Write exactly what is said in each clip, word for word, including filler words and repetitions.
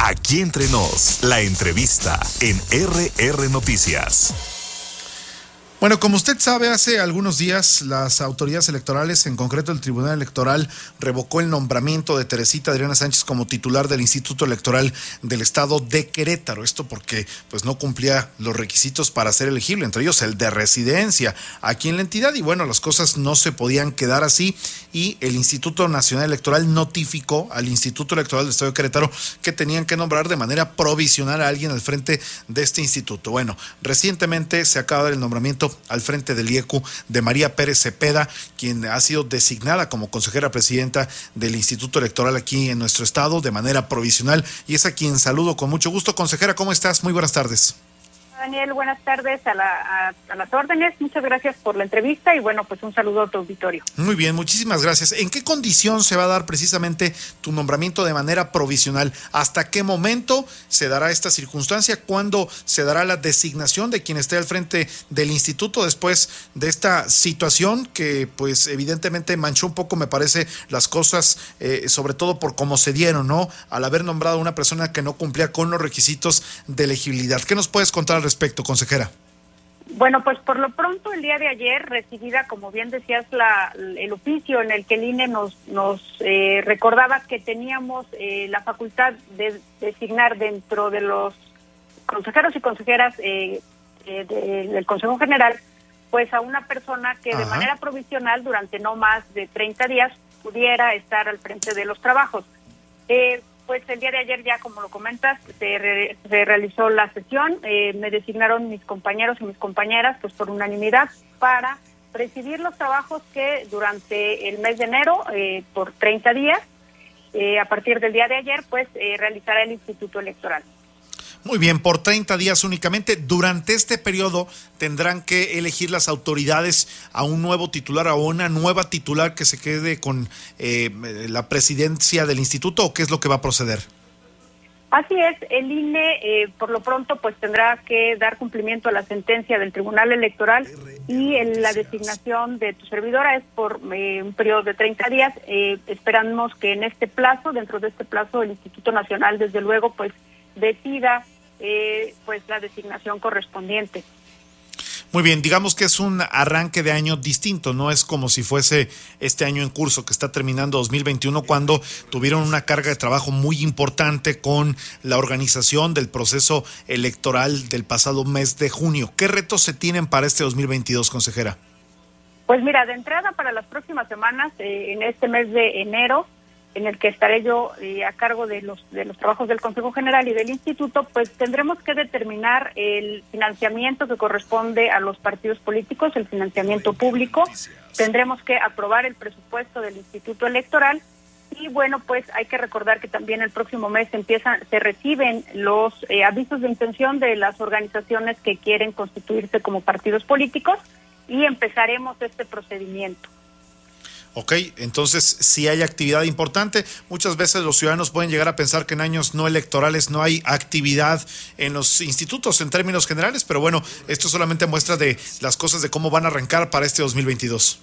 Aquí Entre Nos, la entrevista en R R Noticias. Bueno, como usted sabe, hace algunos días las autoridades electorales, en concreto el Tribunal Electoral, revocó el nombramiento de Teresita Adriana Sánchez como titular del Instituto Electoral del Estado de Querétaro. Esto porque pues no cumplía los requisitos para ser elegible, entre ellos el de residencia aquí en la entidad. Y bueno, las cosas no se podían quedar así y el Instituto Nacional Electoral notificó al Instituto Electoral del Estado de Querétaro que tenían que nombrar de manera provisional a alguien al frente de este instituto. Bueno, recientemente se acaba de dar el nombramiento al frente del I E C U de María Pérez Cepeda, quien ha sido designada como consejera presidenta del Instituto Electoral aquí en nuestro estado de manera provisional, y es a quien saludo con mucho gusto. Consejera, ¿cómo estás? Muy buenas tardes. Daniel, buenas tardes a, la, a, a las órdenes. Muchas gracias por la entrevista y bueno, pues un saludo a tu auditorio. Muy bien, muchísimas gracias. ¿En qué condición se va a dar precisamente tu nombramiento de manera provisional? ¿Hasta qué momento se dará esta circunstancia? ¿Cuándo se dará la designación de quien esté al frente del instituto después de esta situación que pues evidentemente manchó un poco, me parece, las cosas, eh, sobre todo por cómo se dieron, ¿no? Al haber nombrado a una persona que no cumplía con los requisitos de elegibilidad. ¿Qué nos puedes contar al respecto, consejera? Bueno, pues por lo pronto el día de ayer recibida, como bien decías, la, el oficio en el que el I N E nos, nos eh, recordaba que teníamos eh, la facultad de designar dentro de los consejeros y consejeras eh, eh, de, del Consejo General, pues a una persona que Ajá. de manera provisional durante no más de treinta días pudiera estar al frente de los trabajos. Eh, Pues el día de ayer ya, como lo comentas, se, re, se realizó la sesión, eh, me designaron mis compañeros y mis compañeras pues por unanimidad para presidir los trabajos que durante el mes de enero, eh, por treinta días, eh, a partir del día de ayer, pues eh, realizará el Instituto Electoral. Muy bien, por treinta días únicamente. Durante este periodo tendrán que elegir las autoridades a un nuevo titular, a una nueva titular que se quede con eh, la presidencia del instituto, ¿o qué es lo que va a proceder? Así es, el I N E eh, por lo pronto pues tendrá que dar cumplimiento a la sentencia del Tribunal Electoral y en la designación de tu servidora es por eh, un periodo de treinta días. Eh, esperamos que en este plazo, dentro de este plazo, el Instituto Nacional desde luego pues decida eh, pues la designación correspondiente. Muy bien, digamos que es un arranque de año distinto, no es como si fuese este año en curso que está terminando dos mil veintiuno, cuando tuvieron una carga de trabajo muy importante con la organización del proceso electoral del pasado mes de junio. ¿Qué retos se tienen para este dos mil veintidós, consejera? Pues mira, de entrada para las próximas semanas, eh, en este mes de enero, en el que estaré yo eh, a cargo de los de los trabajos del Consejo General y del Instituto, pues tendremos que determinar el financiamiento que corresponde a los partidos políticos, el financiamiento público, tendremos que aprobar el presupuesto del Instituto Electoral y bueno, pues hay que recordar que también el próximo mes empiezan, se reciben los eh, avisos de intención de las organizaciones que quieren constituirse como partidos políticos y empezaremos este procedimiento. Ok, entonces sí hay actividad importante. Muchas veces los ciudadanos pueden llegar a pensar que en años no electorales no hay actividad en los institutos en términos generales, pero bueno, esto solamente muestra de las cosas de cómo van a arrancar para este dos mil veintidós.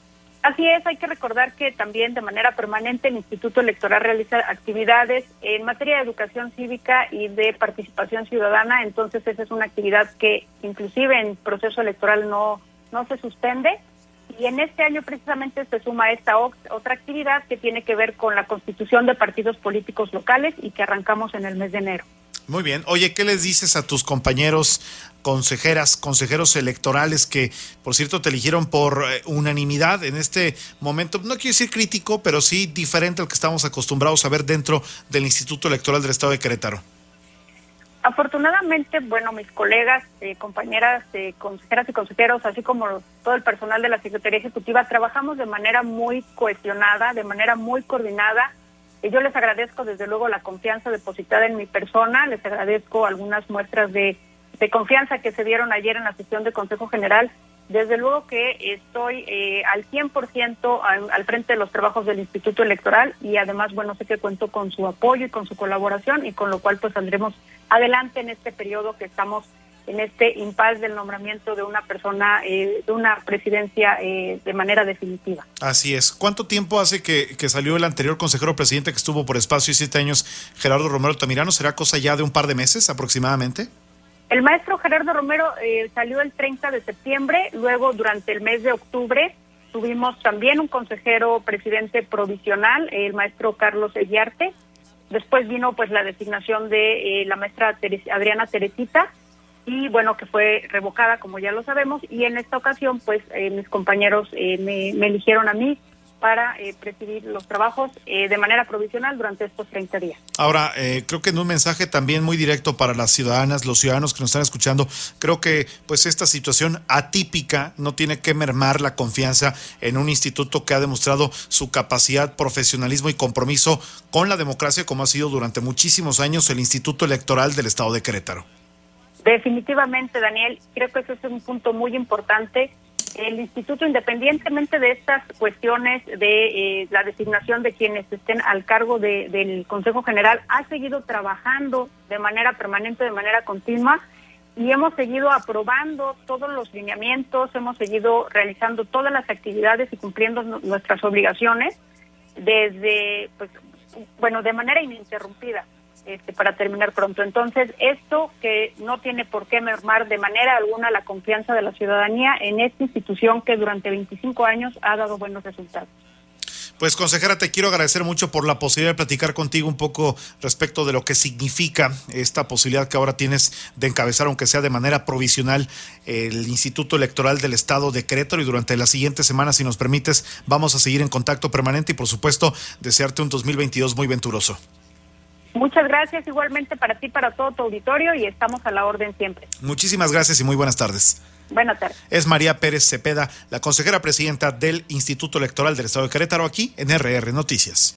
Así es, hay que recordar que también de manera permanente el Instituto Electoral realiza actividades en materia de educación cívica y de participación ciudadana, entonces esa es una actividad que inclusive en proceso electoral no, no se suspende. Y en este año precisamente se suma esta otra actividad que tiene que ver con la constitución de partidos políticos locales y que arrancamos en el mes de enero. Muy bien. Oye, ¿qué les dices a tus compañeros consejeras, consejeros electorales que, por cierto, te eligieron por eh, unanimidad en este momento? No quiero decir crítico, pero sí diferente al que estamos acostumbrados a ver dentro del Instituto Electoral del Estado de Querétaro. Afortunadamente, bueno, mis colegas, eh, compañeras, eh, consejeras y consejeros, así como todo el personal de la Secretaría Ejecutiva, trabajamos de manera muy cohesionada, de manera muy coordinada. Eh, yo les agradezco desde luego la confianza depositada en mi persona, les agradezco algunas muestras de, de confianza que se dieron ayer en la sesión de Consejo General. Desde luego que estoy eh, al cien por ciento al, al frente de los trabajos del Instituto Electoral y además, bueno, sé que cuento con su apoyo y con su colaboración y con lo cual pues saldremos adelante en este periodo que estamos en este impasse del nombramiento de una persona, eh, de una presidencia eh, de manera definitiva. Así es. ¿Cuánto tiempo hace que, que salió el anterior consejero presidente que estuvo por espacio y siete años, Gerardo Romero Altamirano? ¿Será cosa ya de un par de meses aproximadamente? El maestro Gerardo Romero eh, salió el treinta de septiembre, luego durante el mes de octubre tuvimos también un consejero presidente provisional, el maestro Carlos Eguiarte. Después vino pues la designación de eh, la maestra Teres, Adriana Teresita, y bueno, que fue revocada, como ya lo sabemos, y en esta ocasión pues eh, mis compañeros eh, me, me eligieron a mí para eh, presidir los trabajos eh, de manera provisional durante estos treinta días. Ahora, eh, creo que en un mensaje también muy directo para las ciudadanas, los ciudadanos que nos están escuchando, creo que pues esta situación atípica no tiene que mermar la confianza en un instituto que ha demostrado su capacidad, profesionalismo y compromiso con la democracia, como ha sido durante muchísimos años el Instituto Electoral del Estado de Querétaro. Definitivamente, Daniel, creo que ese es un punto muy importante. El instituto, independientemente de estas cuestiones de eh, la designación de quienes estén al cargo de, del Consejo General, ha seguido trabajando de manera permanente, de manera continua, y hemos seguido aprobando todos los lineamientos, hemos seguido realizando todas las actividades y cumpliendo n- nuestras obligaciones desde, pues, bueno, de manera ininterrumpida. Este, para terminar pronto. Entonces, esto que no tiene por qué mermar de manera alguna la confianza de la ciudadanía en esta institución que durante veinticinco años ha dado buenos resultados. Pues, consejera, te quiero agradecer mucho por la posibilidad de platicar contigo un poco respecto de lo que significa esta posibilidad que ahora tienes de encabezar, aunque sea de manera provisional, el Instituto Electoral del Estado de Querétaro, y durante las siguientes semanas, si nos permites, vamos a seguir en contacto permanente y, por supuesto, desearte un dos mil veintidós muy venturoso. Muchas gracias, igualmente para ti, para todo tu auditorio, y estamos a la orden siempre. Muchísimas gracias y muy buenas tardes. Buenas tardes. Es María Pérez Cepeda, la consejera presidenta del Instituto Electoral del Estado de Querétaro, aquí en R R Noticias.